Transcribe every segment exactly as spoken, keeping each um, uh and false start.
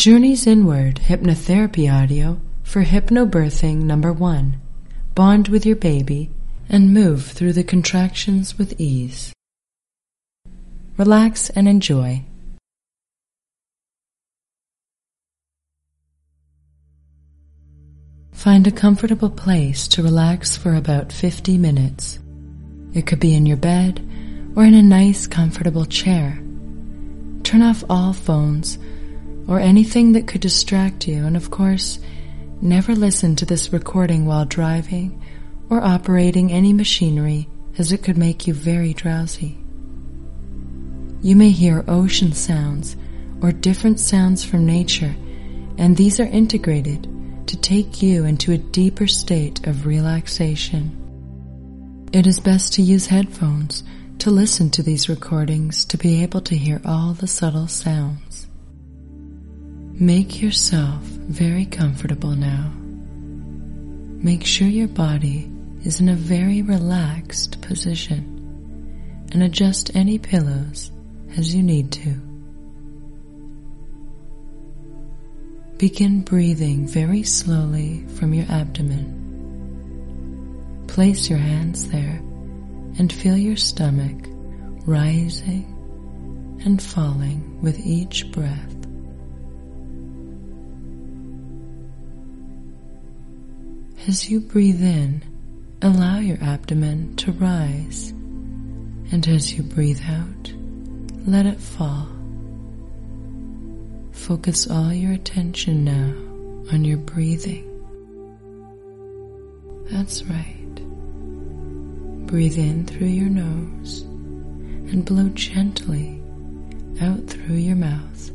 Journeys Inward Hypnotherapy Audio for Hypnobirthing Number one. Bond with your baby and move through the contractions with ease. Relax and enjoy. Find a comfortable place to relax for about fifty minutes. It could be in your bed or in a nice, comfortable chair. Turn off all phones or anything that could distract you, and of course, never listen to this recording while driving or operating any machinery, as it could make you very drowsy. You may hear ocean sounds or different sounds from nature, and these are integrated to take you into a deeper state of relaxation. It is best to use headphones to listen to these recordings to be able to hear all the subtle sounds. Make yourself very comfortable now. Make sure your body is in a very relaxed position and adjust any pillows as you need to. Begin breathing very slowly from your abdomen. Place your hands there and feel your stomach rising and falling with each breath. As you breathe in, allow your abdomen to rise, and as you breathe out, let it fall. Focus all your attention now on your breathing. That's right. Breathe in through your nose and blow gently out through your mouth.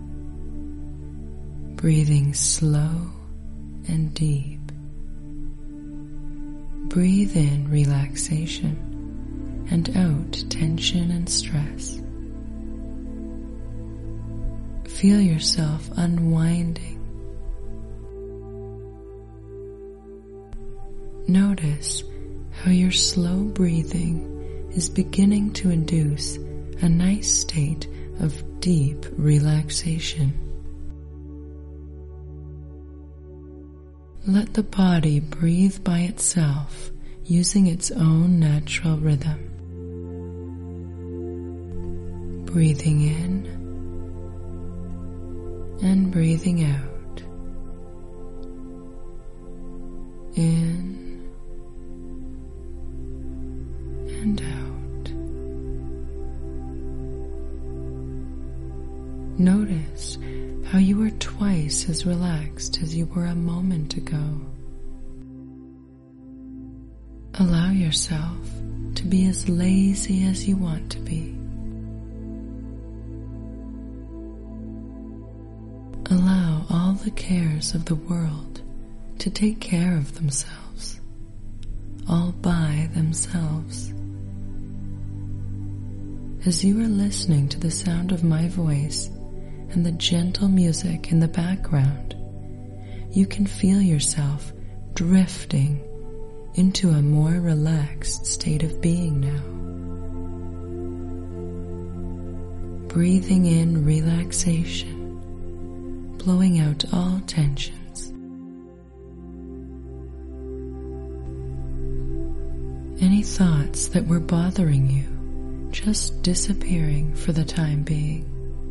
Breathing slow and deep. Breathe in relaxation and out tension and stress. Feel yourself unwinding. Notice how your slow breathing is beginning to induce a nice state of deep relaxation. Let the body breathe by itself using its own natural rhythm. Breathing in and breathing out. In and out. Notice how you are twice as relaxed as you were a moment ago. Allow yourself to be as lazy as you want to be. Allow all the cares of the world to take care of themselves, all by themselves. As you are listening to the sound of my voice and the gentle music in the background, you can feel yourself drifting into a more relaxed state of being now. Breathing in relaxation, blowing out all tensions. Any thoughts that were bothering you just disappearing for the time being.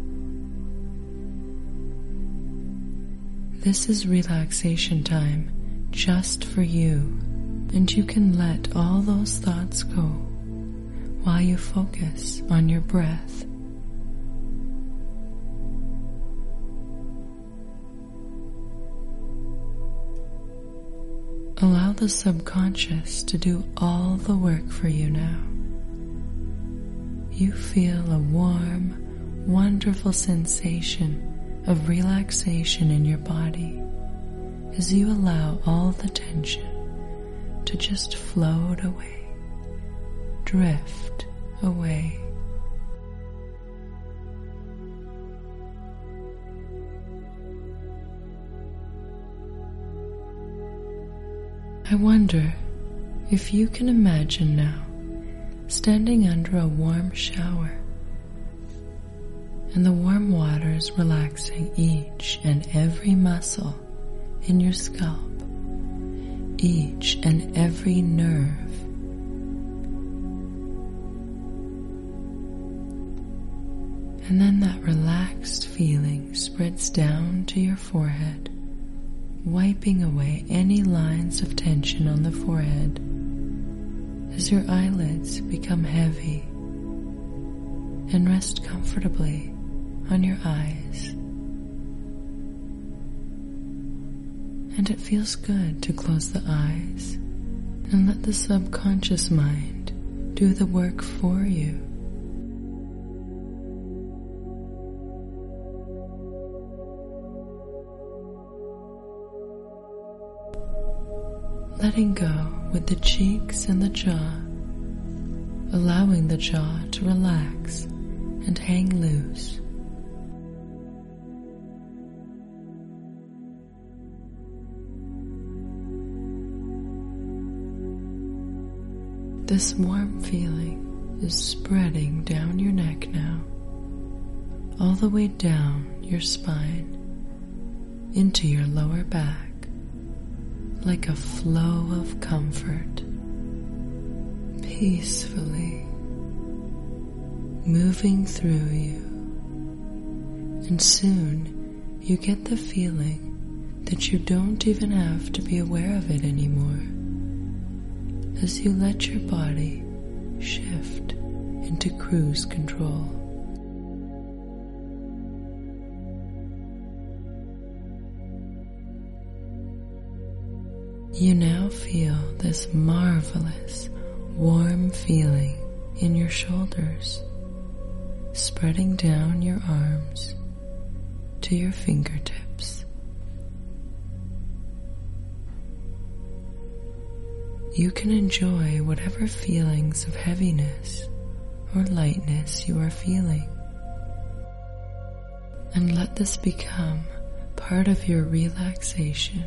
This is relaxation time just for you, and you can let all those thoughts go while you focus on your breath. Allow the subconscious to do all the work for you now. You feel a warm, wonderful sensation of relaxation in your body as you allow all the tension to just float away, drift away. I wonder if you can imagine now standing under a warm shower and the warm waters relaxing each and every muscle in your scalp, each and every nerve. And then that relaxed feeling spreads down to your forehead, wiping away any lines of tension on the forehead as your eyelids become heavy and rest comfortably on your eyes. And it feels good to close the eyes and let the subconscious mind do the work for you. Letting go with the cheeks and the jaw, allowing the jaw to relax and hang loose. This warm feeling is spreading down your neck now, all the way down your spine, into your lower back, like a flow of comfort, peacefully moving through you. And soon you get the feeling that you don't even have to be aware of it anymore, as you let your body shift into cruise control. You now feel this marvelous, warm feeling in your shoulders, spreading down your arms to your fingertips. You can enjoy whatever feelings of heaviness or lightness you are feeling, and let this become part of your relaxation.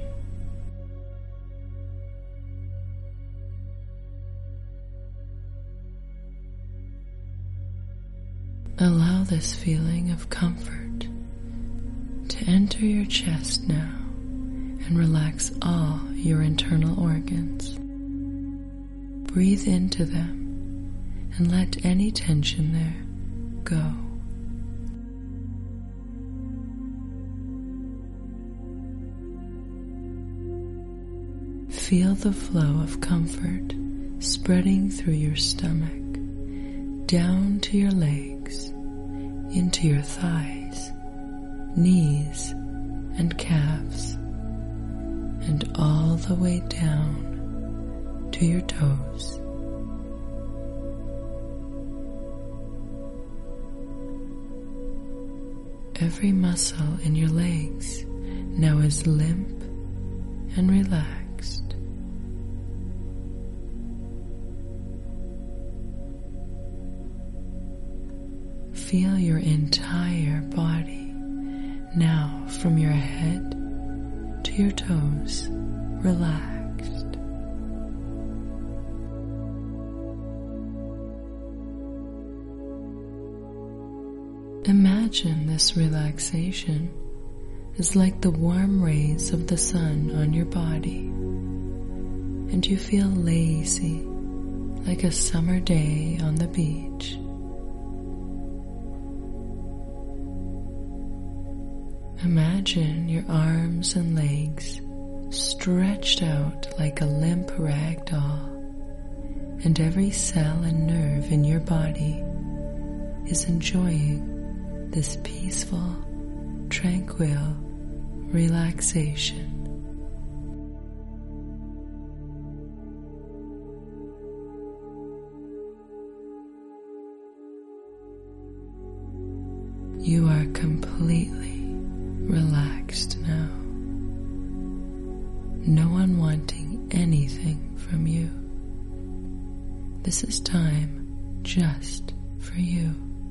Allow this feeling of comfort to enter your chest now and relax all your internal organs. Breathe into them and let any tension there go. Feel the flow of comfort spreading through your stomach, down to your legs, into your thighs, knees, and calves, and all the way down to your toes. Every muscle in your legs now is limp and relaxed. Feel your entire body now, from your head to your toes, relaxed. Imagine this relaxation is like the warm rays of the sun on your body, and you feel lazy like a summer day on the beach. Imagine your arms and legs stretched out like a limp rag doll, and every cell and nerve in your body is enjoying this peaceful, tranquil relaxation. You are completely relaxed now, no one wanting anything from you. This is time just for you.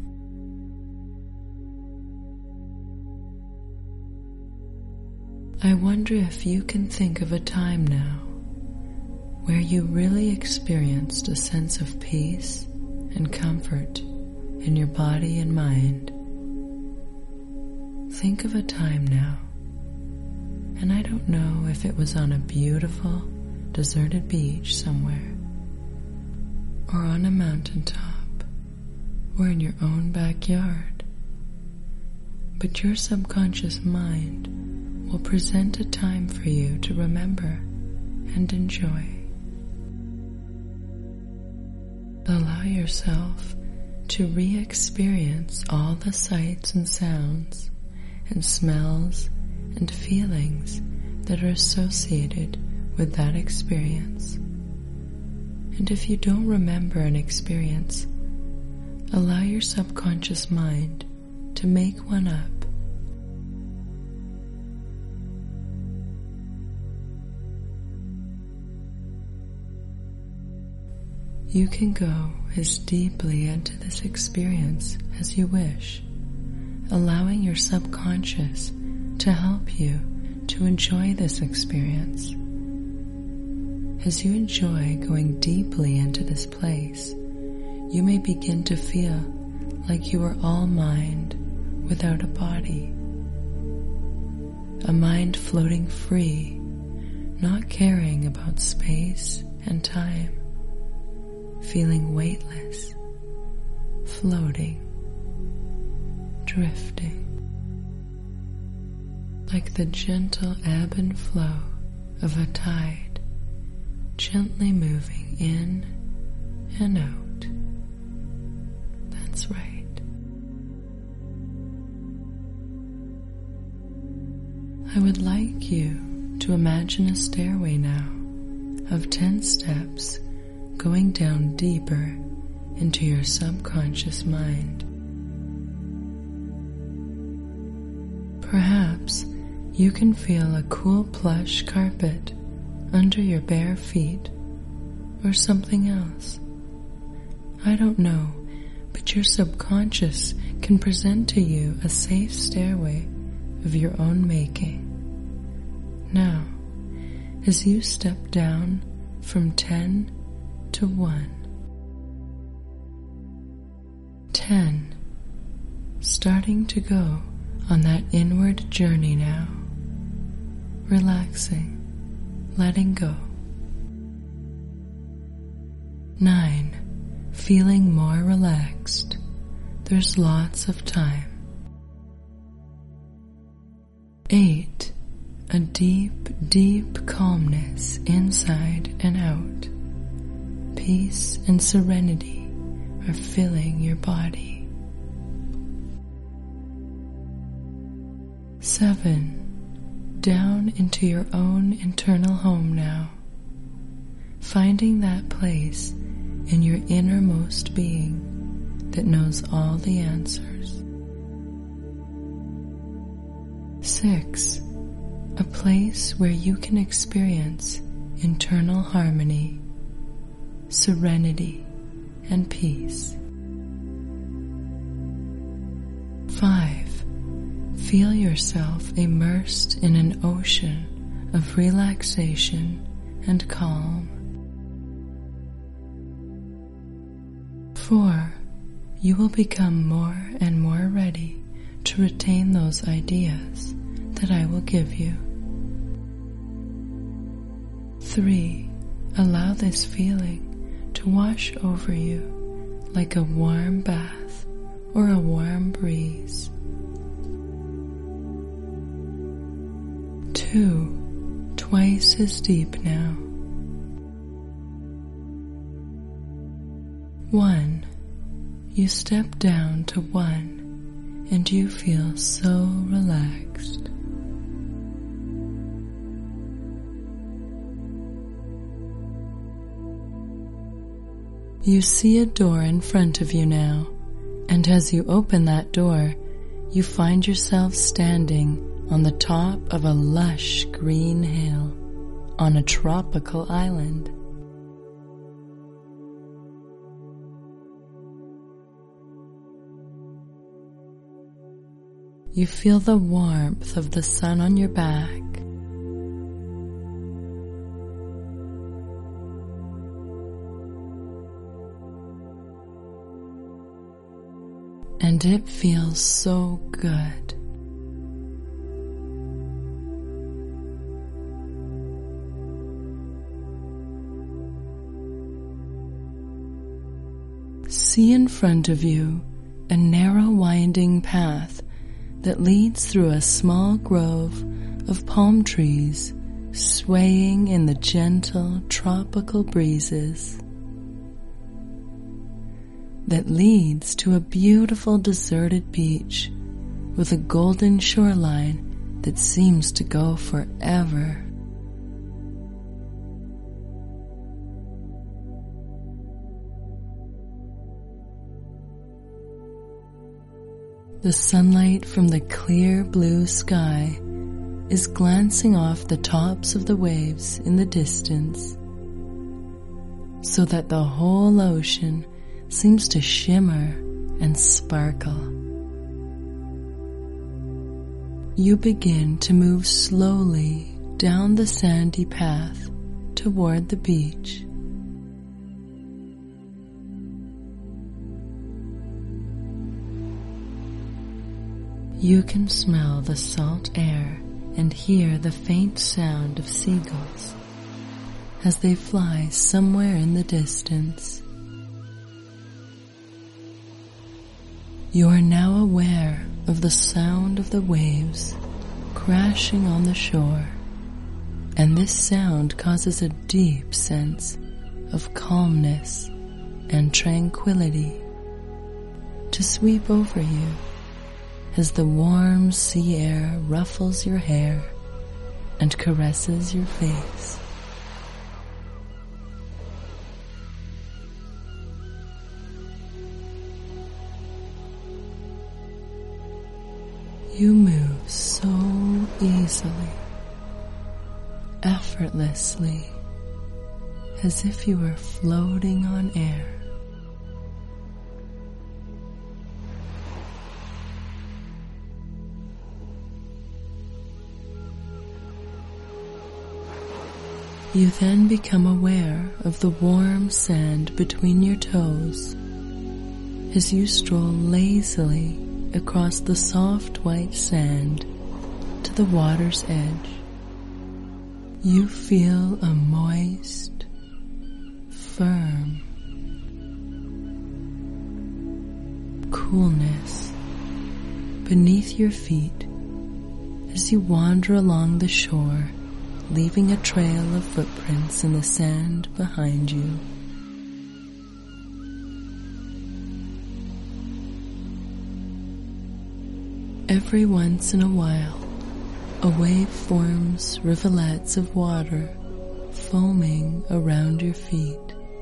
I wonder if you can think of a time now where you really experienced a sense of peace and comfort in your body and mind think of a time now, and I don't know if it was on a beautiful, deserted beach somewhere, or on a mountaintop, or in your own backyard, but your subconscious mind will present a time for you to remember and enjoy. Allow yourself to re-experience all the sights and sounds and smells and feelings that are associated with that experience. And if you don't remember an experience, allow your subconscious mind to make one up. You can go as deeply into this experience as you wish, allowing your subconscious to help you to enjoy this experience. As you enjoy going deeply into this place, you may begin to feel like you are all mind without a body. A mind floating free, not caring about space and time, feeling weightless, floating, drifting, like the gentle ebb and flow of a tide, gently moving in and out. That's right. I would like you to imagine a stairway now of ten steps going down deeper into your subconscious mind. Perhaps you can feel a cool plush carpet under your bare feet or something else. I don't know, but your subconscious can present to you a safe stairway of your own making. Now, as you step down from ten to one. Ten, starting to go on that inward journey now, relaxing, letting go. Nine, feeling more relaxed. There's lots of time. Eight, a deep, deep calmness inside and out. Peace and serenity are filling your body. Seven, down into your own internal home now, finding that place in your innermost being that knows all the answers. Six, a place where you can experience internal harmony, serenity, and peace. Five, feel yourself immersed in an ocean of relaxation and calm. Four, you will become more and more ready to retain those ideas that I will give you. Three, allow this feeling to wash over you like a warm bath or a warm breeze. Two, twice as deep now. One, you step down to one and you feel so relaxed. You see a door in front of you now, and as you open that door, you find yourself standing on the top of a lush green hill on a tropical island. You feel the warmth of the sun on your back. And it feels so good. See in front of you a narrow winding path that leads through a small grove of palm trees swaying in the gentle tropical breezes. That leads to a beautiful deserted beach with a golden shoreline that seems to go forever. The sunlight from the clear blue sky is glancing off the tops of the waves in the distance, so that the whole ocean seems to shimmer and sparkle. You begin to move slowly down the sandy path toward the beach. You can smell the salt air and hear the faint sound of seagulls as they fly somewhere in the distance. You are now aware of the sound of the waves crashing on the shore, and this sound causes a deep sense of calmness and tranquility to sweep over you as the warm sea air ruffles your hair and caresses your face. You move so easily, effortlessly, as if you were floating on air. You then become aware of the warm sand between your toes as you stroll lazily across the soft white sand to the water's edge. You feel a moist, firm coolness beneath your feet as you wander along the shore, leaving a trail of footprints in the sand behind you. Every once in a while, a wave forms rivulets of water foaming around your feet.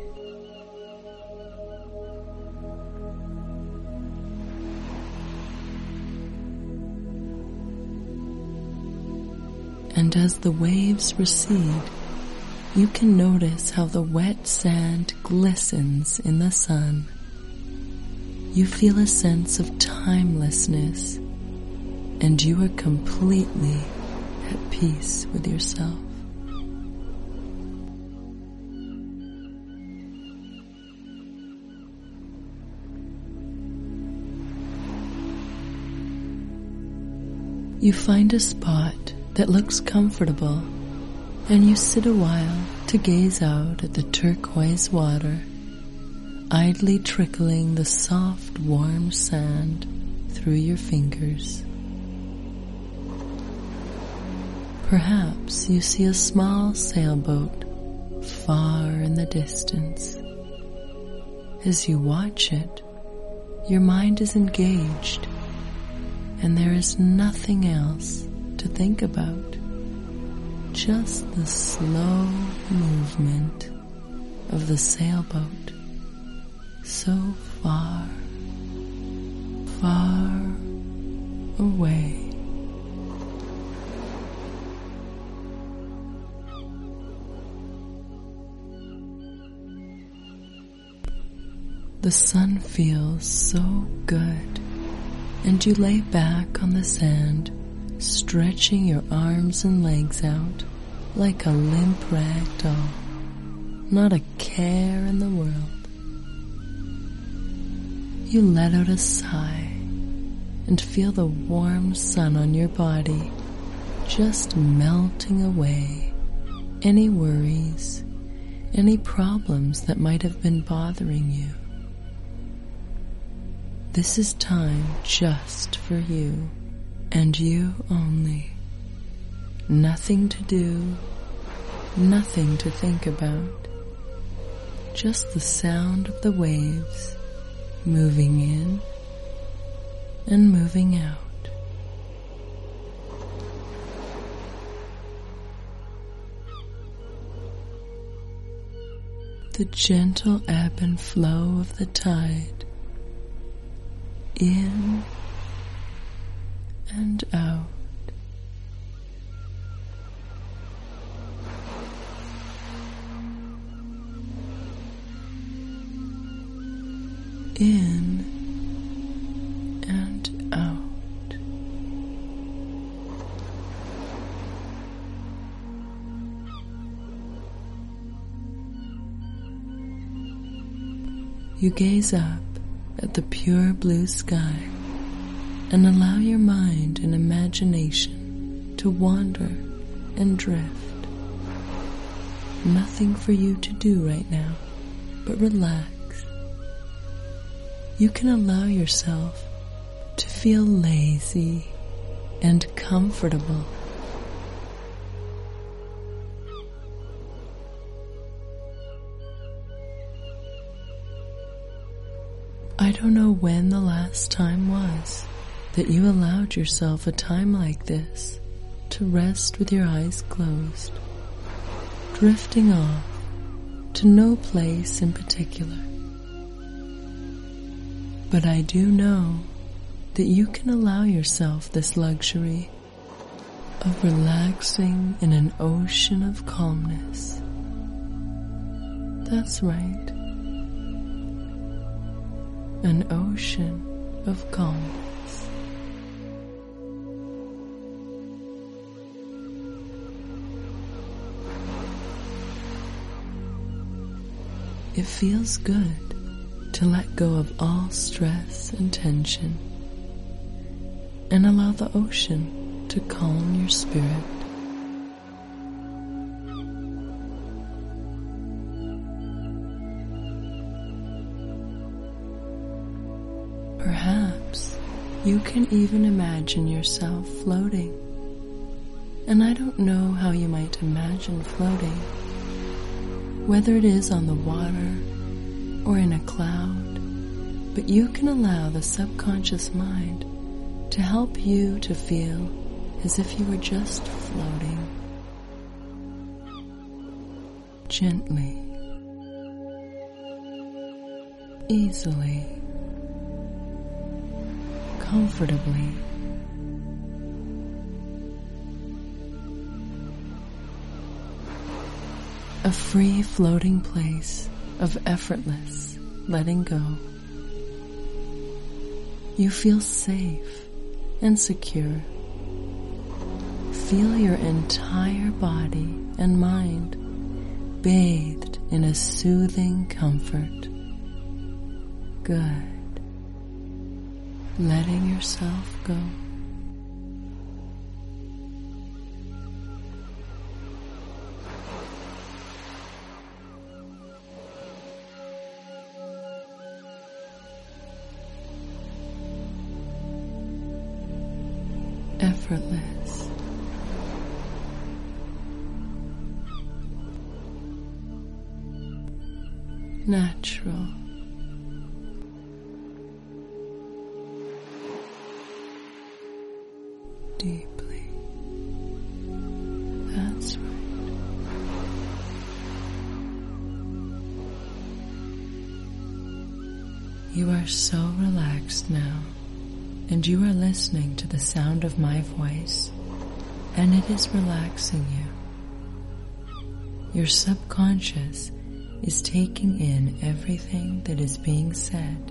And as the waves recede, you can notice how the wet sand glistens in the sun. You feel a sense of timelessness, and you are completely at peace with yourself. You find a spot that looks comfortable, and you sit a while to gaze out at the turquoise water, idly trickling the soft, warm sand through your fingers. Perhaps you see a small sailboat far in the distance. As you watch it, your mind is engaged, and there is nothing else to think about, just the slow movement of the sailboat so far, far away. The sun feels so good, and you lay back on the sand, stretching your arms and legs out like a limp rag doll, not a care in the world. You let out a sigh and feel the warm sun on your body just melting away any worries, any problems that might have been bothering you. This is time just for you and you only. Nothing to do, nothing to think about. Just the sound of the waves moving in and moving out. The gentle ebb and flow of the tide, in and out. In and out. You gaze up at the pure blue sky and allow your mind and imagination to wander and drift. Nothing for you to do right now but relax. You can allow yourself to feel lazy and comfortable. I don't know when the last time was that you allowed yourself a time like this to rest with your eyes closed, drifting off to no place in particular. But I do know that you can allow yourself this luxury of relaxing in an ocean of calmness. That's right. An ocean of calmness. It feels good to let go of all stress and tension and allow the ocean to calm your spirit. Perhaps you can even imagine yourself floating. And I don't know how you might imagine floating, whether it is on the water or in a cloud, but you can allow the subconscious mind to help you to feel as if you were just floating. Gently, easily, comfortably. A free floating place of effortless letting go. You feel safe and secure. Feel your entire body and mind bathed in a soothing comfort. Good. Letting yourself go. Effortless. Natural. Deeply. That's right. You are so relaxed now, and you are listening to the sound of my voice, and it is relaxing you. Your subconscious is taking in everything that is being said.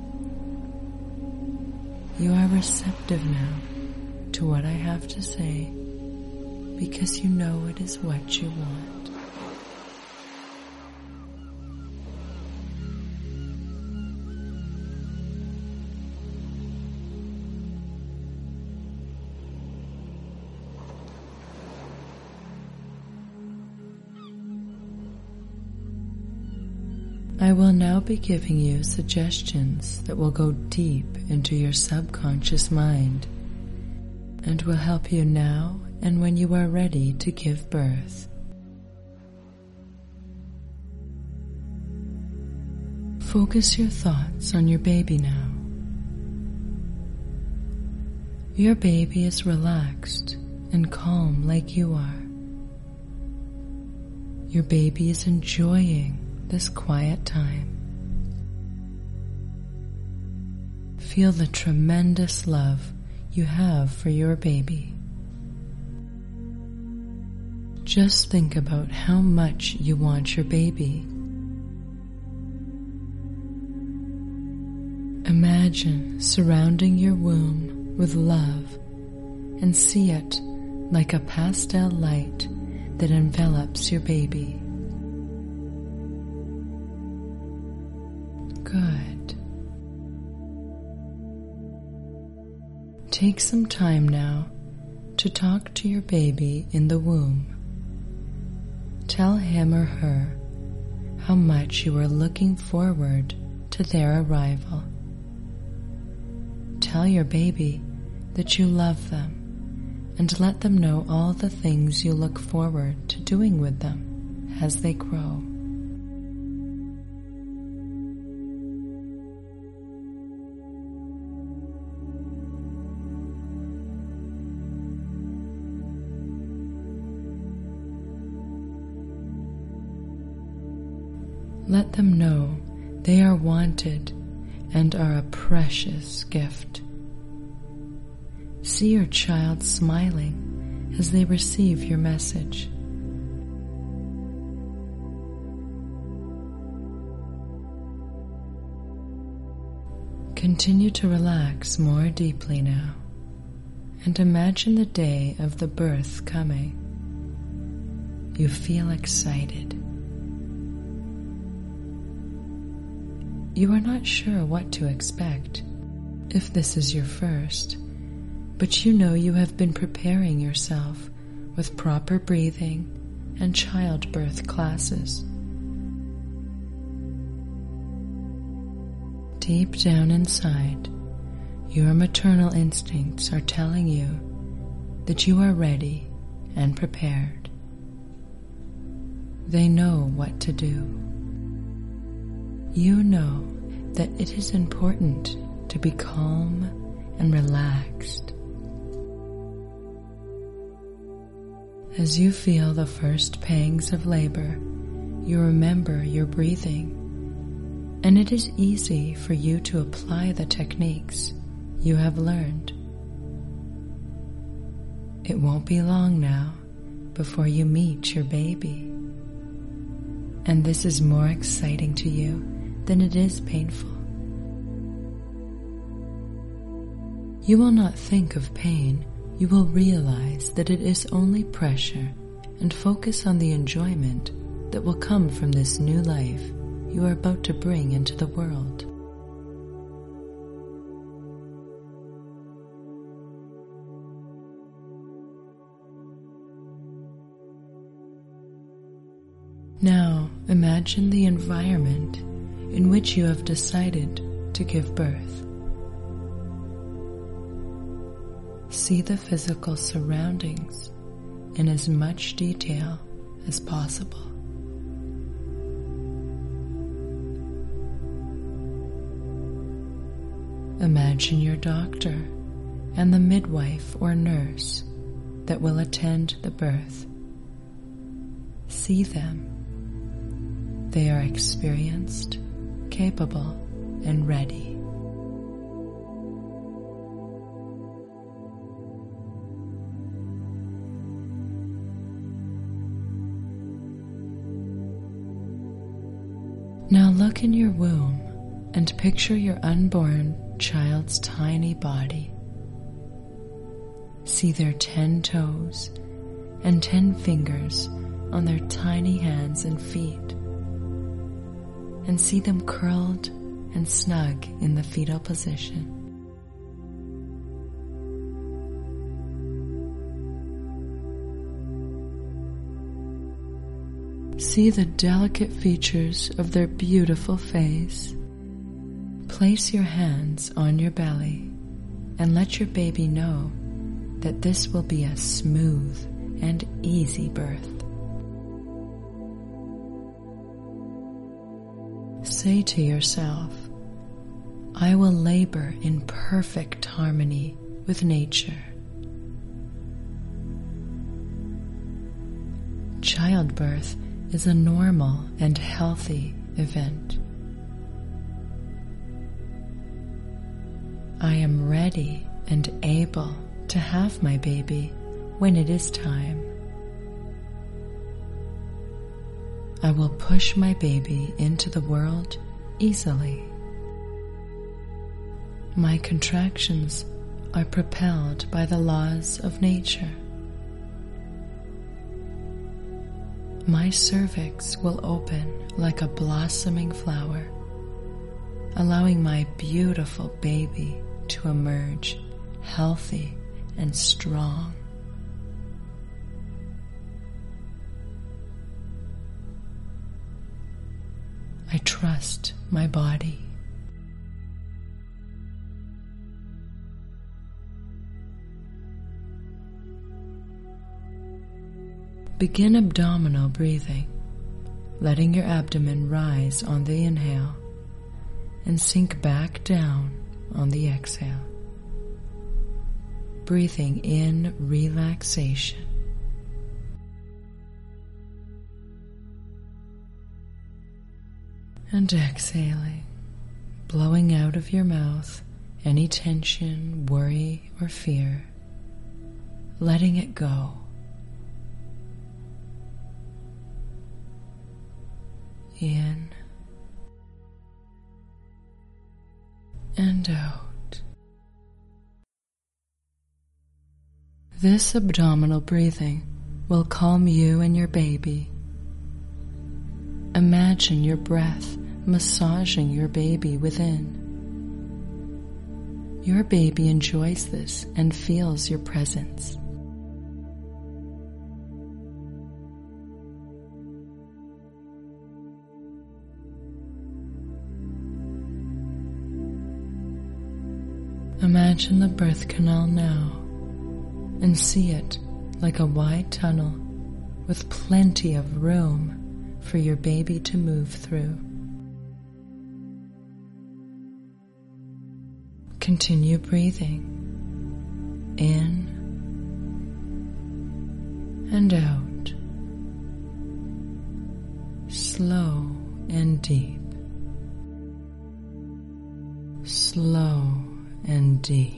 You are receptive now to what I have to say because you know it is what you want. I will now be giving you suggestions that will go deep into your subconscious mind and will help you now and when you are ready to give birth. Focus your thoughts on your baby now. Your baby is relaxed and calm like you are. Your baby is enjoying this quiet time. Feel the tremendous love you have for your baby. Just think about how much you want your baby. Imagine surrounding your womb with love and see it like a pastel light that envelops your baby. Good. Take some time now to talk to your baby in the womb. Tell him or her how much you are looking forward to their arrival. Tell your baby that you love them and let them know all the things you look forward to doing with them as they grow. Let them know they are wanted and are a precious gift. See your child smiling as they receive your message. Continue to relax more deeply now and imagine the day of the birth coming. You feel excited. You are not sure what to expect if this is your first, but you know you have been preparing yourself with proper breathing and childbirth classes. Deep down inside, your maternal instincts are telling you that you are ready and prepared. They know what to do. You know that it is important to be calm and relaxed. As you feel the first pangs of labor, you remember your breathing, and it is easy for you to apply the techniques you have learned. It won't be long now before you meet your baby, and this is more exciting to you than it is painful. You will not think of pain. You will realize that it is only pressure and focus on the enjoyment that will come from this new life you are about to bring into the world. Now imagine the environment in which you have decided to give birth. See the physical surroundings in as much detail as possible. Imagine your doctor and the midwife or nurse that will attend the birth. See them. They are experienced, capable, and ready. Now look in your womb and picture your unborn child's tiny body. See their ten toes and ten fingers on their tiny hands and feet, and see them curled and snug in the fetal position. See the delicate features of their beautiful face. Place your hands on your belly and let your baby know that this will be a smooth and easy birth. Say to yourself, I will labor in perfect harmony with nature. Childbirth is a normal and healthy event. I am ready and able to have my baby when it is time. I will push my baby into the world easily. My contractions are propelled by the laws of nature. My cervix will open like a blossoming flower, allowing my beautiful baby to emerge healthy and strong. I trust my body. Begin abdominal breathing, letting your abdomen rise on the inhale and sink back down on the exhale. Breathing in relaxation. And exhaling, blowing out of your mouth any tension, worry, or fear, letting it go. In and out. This abdominal breathing will calm you and your baby. Imagine your breath massaging your baby within. Your baby enjoys this and feels your presence. Imagine the birth canal now and see it like a wide tunnel with plenty of room for your baby to move through. Continue breathing in and out, slow and deep, slow and deep.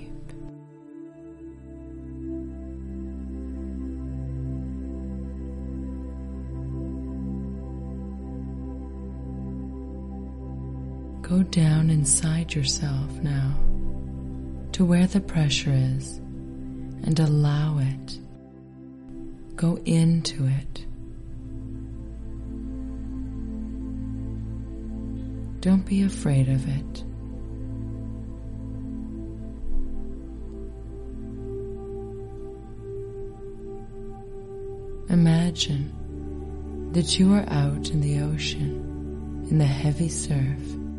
Go down inside yourself now to where the pressure is and allow it. Go into it. Don't be afraid of it. Imagine that you are out in the ocean in the heavy surf.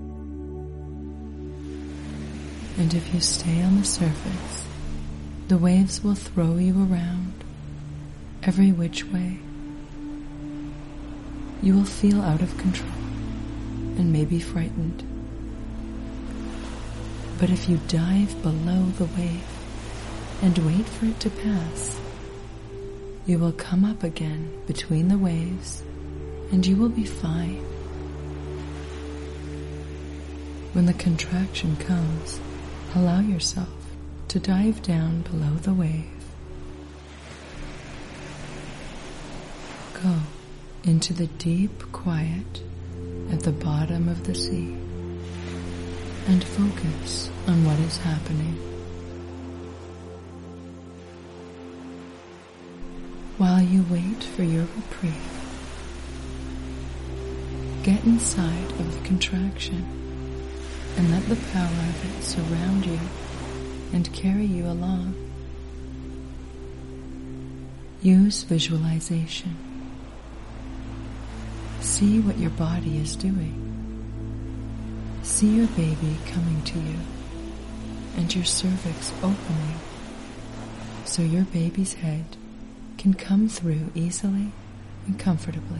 And if you stay on the surface, the waves will throw you around every which way. You will feel out of control and may be frightened. But if you dive below the wave and wait for it to pass, you will come up again between the waves and you will be fine. When the contraction comes, allow yourself to dive down below the wave. Go into the deep quiet at the bottom of the sea and focus on what is happening. While you wait for your reprieve, get inside of the contraction and let the power of it surround you and carry you along. Use visualization. See what your body is doing. See your baby coming to you and your cervix opening so your baby's head can come through easily and comfortably.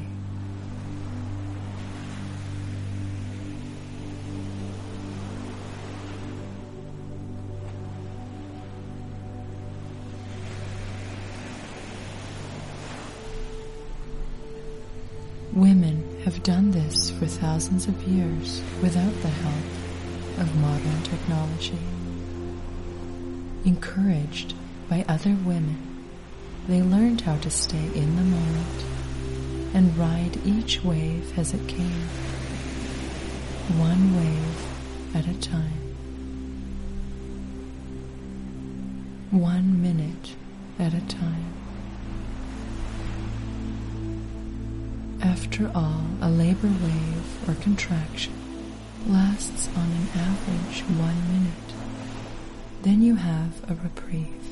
Women have done this for thousands of years without the help of modern technology. Encouraged by other women, they learned how to stay in the moment and ride each wave as it came, one wave at a time, one minute at a time. After all, a labor wave or contraction lasts on an average one minute. Then you have a reprieve.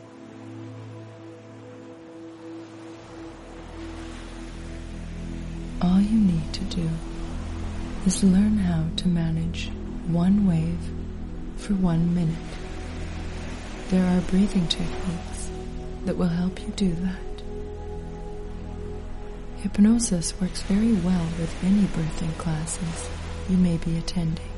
All you need to do is learn how to manage one wave for one minute. There are breathing techniques that will help you do that. Hypnosis works very well with any birthing classes you may be attending.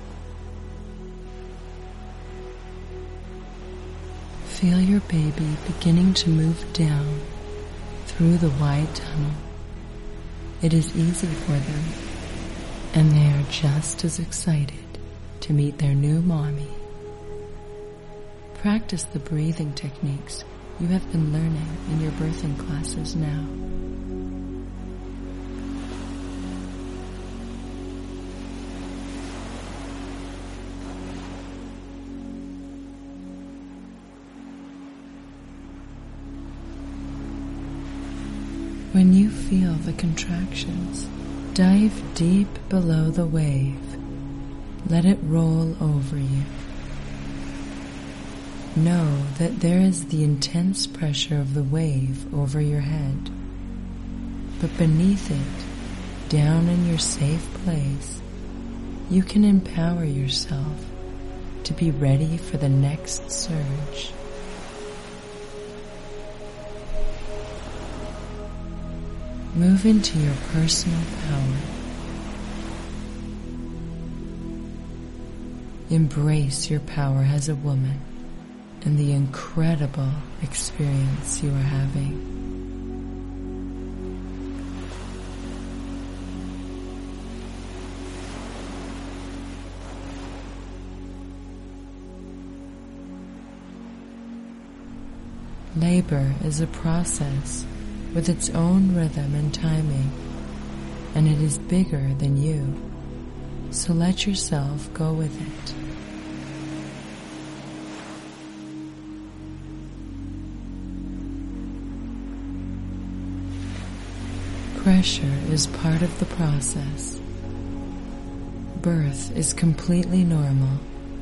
Feel your baby beginning to move down through the wide tunnel. It is easy for them, and they are just as excited to meet their new mommy. Practice the breathing techniques you have been learning in your birthing classes now. When you feel the contractions, dive deep below the wave. Let it roll over you. Know that there is the intense pressure of the wave over your head, but beneath it, down in your safe place, you can empower yourself to be ready for the next surge. Move into your personal power. Embrace your power as a woman and the incredible experience you are having. Labor is a process with its own rhythm and timing, and it is bigger than you, so let yourself go with it. Pressure is part of the process. Birth is completely normal.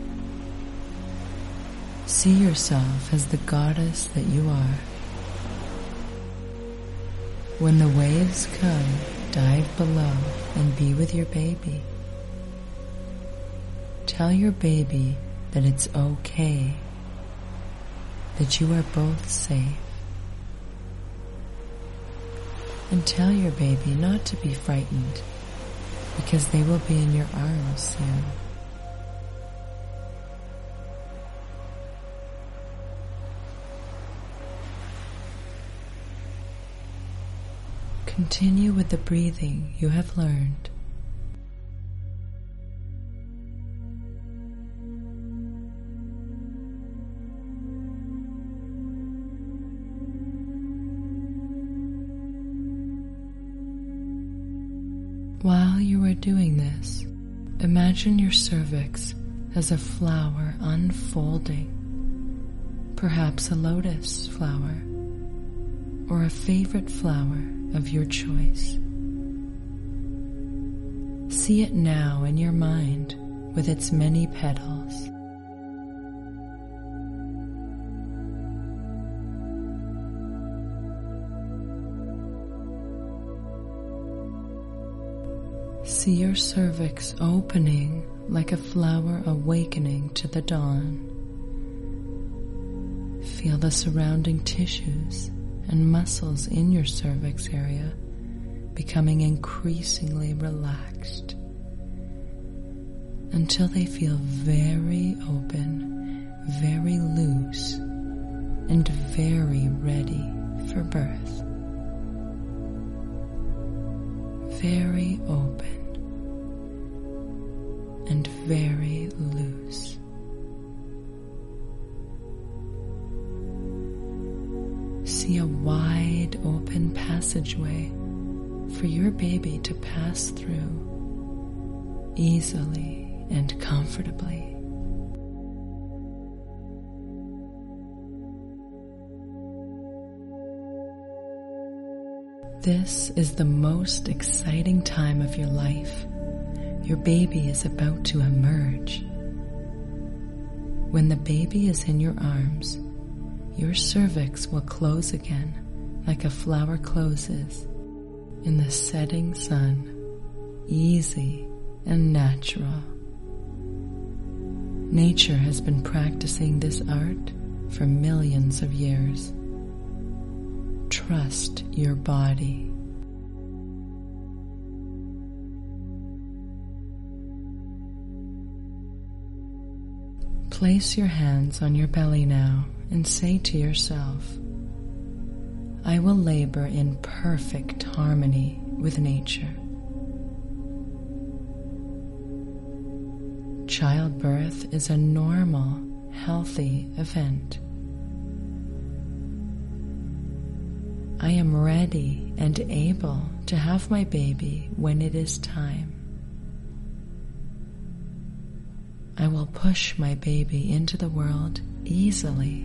See yourself as the goddess that you are. When the waves come, dive below and be with your baby. Tell your baby that it's okay, that you are both safe. And tell your baby not to be frightened, because they will be in your arms soon. Continue with the breathing you have learned. While you are doing this, imagine your cervix as a flower unfolding, perhaps a lotus flower or a favorite flower of your choice. See it now in your mind with its many petals. See your cervix opening like a flower awakening to the dawn. Feel the surrounding tissues and muscles in your cervix area becoming increasingly relaxed until they feel very open, very loose, and very ready for birth. Very open and very loose. See a wide open passageway for your baby to pass through easily and comfortably. This is the most exciting time of your life. Your baby is about to emerge. When the baby is in your arms, your cervix will close again like a flower closes in the setting sun, easy and natural. Nature has been practicing this art for millions of years. Trust your body. Place your hands on your belly now and say to yourself, I will labor in perfect harmony with nature. Childbirth is a normal, healthy event. I am ready and able to have my baby when it is time. I will push my baby into the world easily.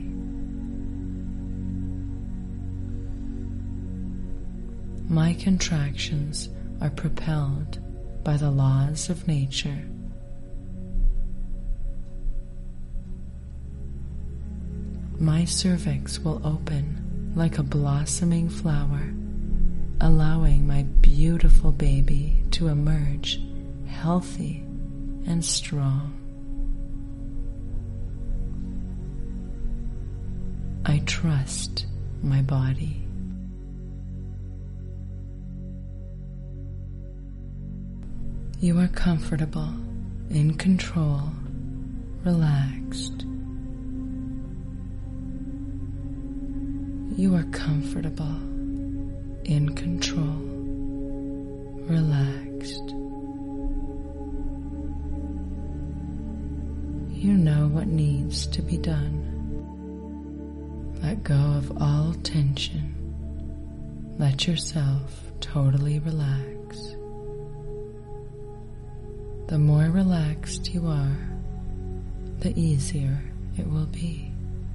My contractions are propelled by the laws of nature. My cervix will open like a blossoming flower, allowing my beautiful baby to emerge healthy and strong. I trust my body. You are comfortable, in control, relaxed. You are comfortable, in control, relaxed. You know what needs to be done. Let go of all tension. Let yourself totally relax. The more relaxed you are, the easier it will be.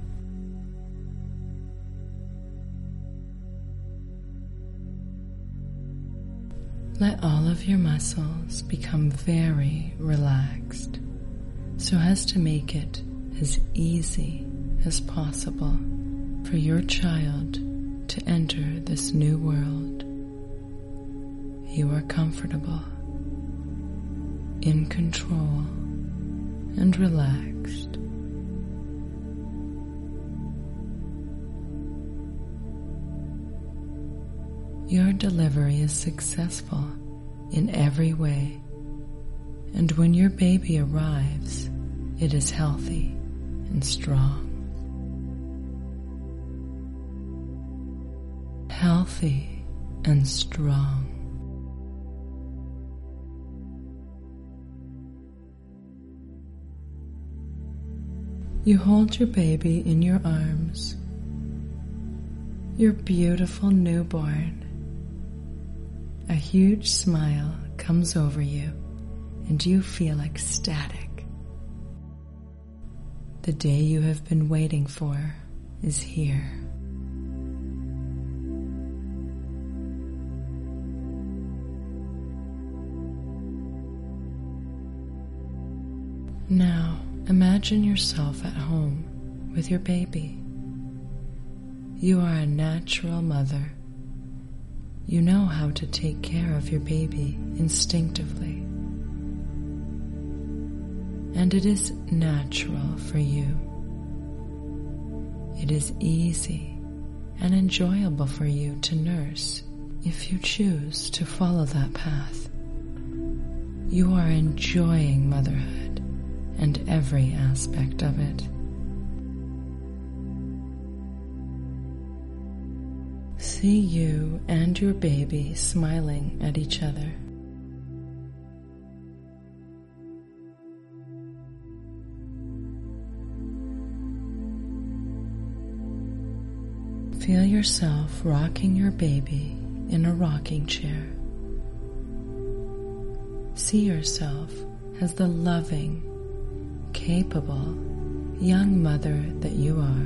Let all of your muscles become very relaxed so as to make it as easy as possible for your child to enter this new world. You are comfortable, in control, and relaxed. Your delivery is successful in every way, and when your baby arrives, it is healthy and strong. Healthy and strong. You hold your baby in your arms, your beautiful newborn. A huge smile comes over you, and you feel ecstatic. The day you have been waiting for is here. Now, imagine yourself at home with your baby. You are a natural mother. You know how to take care of your baby instinctively, and it is natural for you. It is easy and enjoyable for you to nurse if you choose to follow that path. You are enjoying motherhood and every aspect of it. See you and your baby smiling at each other. Feel yourself rocking your baby in a rocking chair. See yourself as the loving, capable, young mother that you are.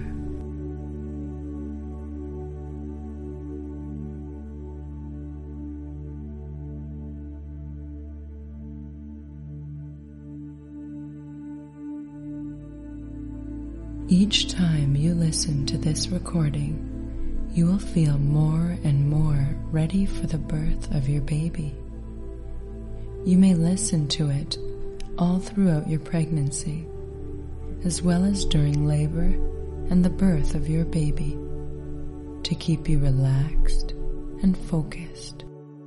Each time you listen to this recording, you will feel more and more ready for the birth of your baby. You may listen to it all throughout your pregnancy, as well as during labor and the birth of your baby, to keep you relaxed and focused.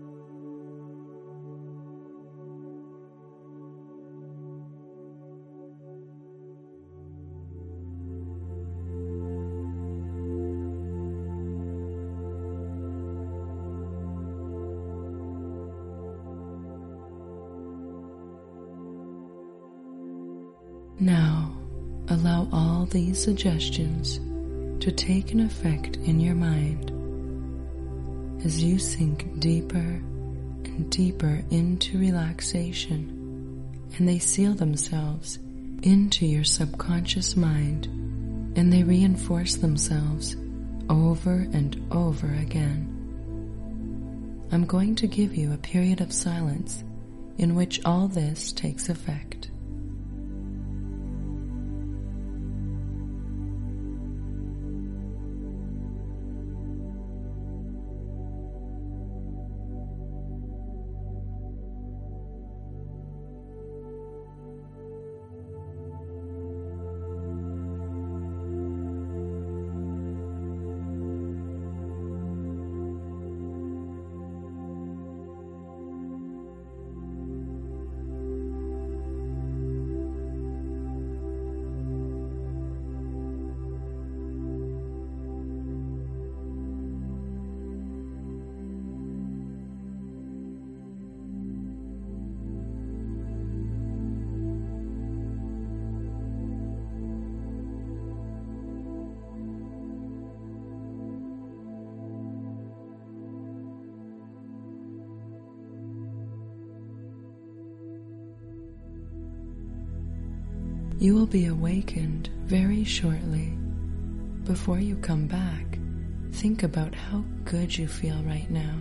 Now, allow all these suggestions to take an effect in your mind as you sink deeper and deeper into relaxation, and they seal themselves into your subconscious mind, and they reinforce themselves over and over again. I'm going to give you a period of silence in which all this takes effect. You will be awakened very shortly. Before you come back, think about how good you feel right now.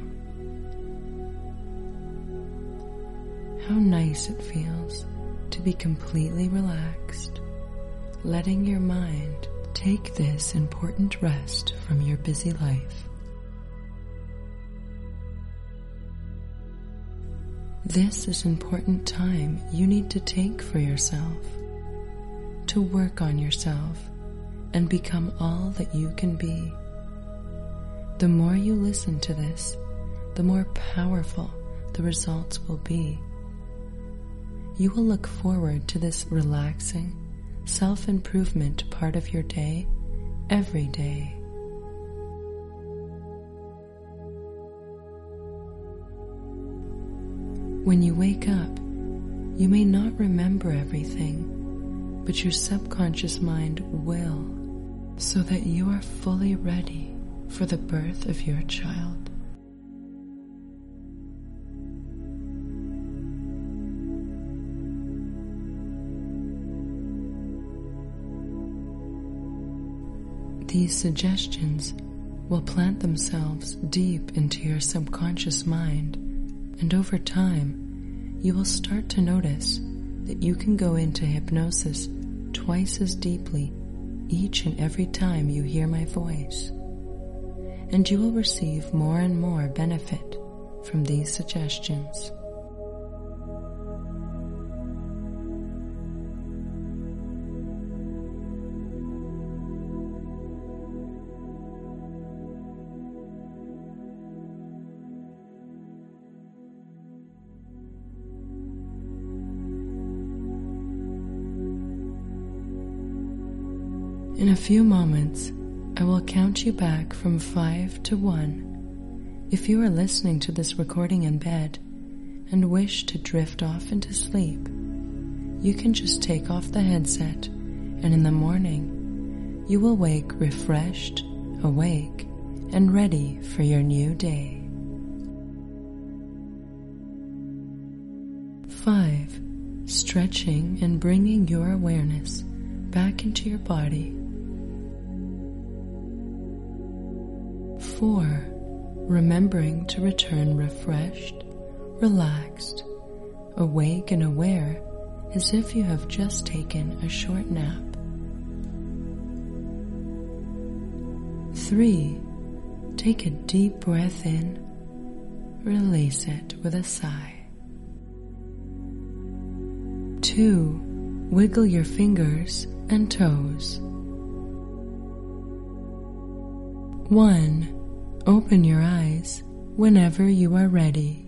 How nice it feels to be completely relaxed, letting your mind take this important rest from your busy life. This is important time you need to take for yourself, to work on yourself and become all that you can be. The more you listen to this, the more powerful the results will be. You will look forward to this relaxing, self-improvement part of your day every day. When you wake up, you may not remember everything, but your subconscious mind will, so that you are fully ready for the birth of your child. These suggestions will plant themselves deep into your subconscious mind, and over time, you will start to notice that you can go into hypnosis twice as deeply each and every time you hear my voice. and you will receive more and more benefit from these suggestions. In a few moments, I will count you back from five to one. If you are listening to this recording in bed and wish to drift off into sleep, you can just take off the headset, and in the morning, you will wake refreshed, awake, and ready for your new day. Five, stretching and bringing your awareness back into your body. Four, remembering to return refreshed, relaxed, awake and aware as if you have just taken a short nap. Three, take a deep breath in, release it with a sigh. Two, wiggle your fingers and toes. One, open your eyes whenever you are ready.